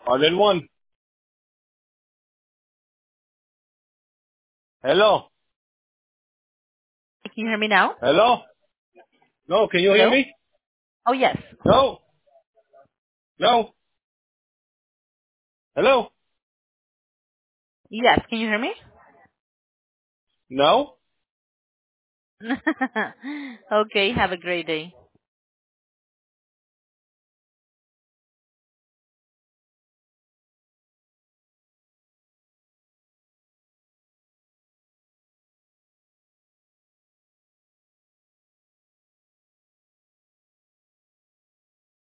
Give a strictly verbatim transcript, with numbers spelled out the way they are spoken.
All in one. Hello? Can you hear me now? Hello? No, can you hear Hello? me? Oh, yes. No? No? Hello? Yes. Can you hear me? No? Okay. Have a great day.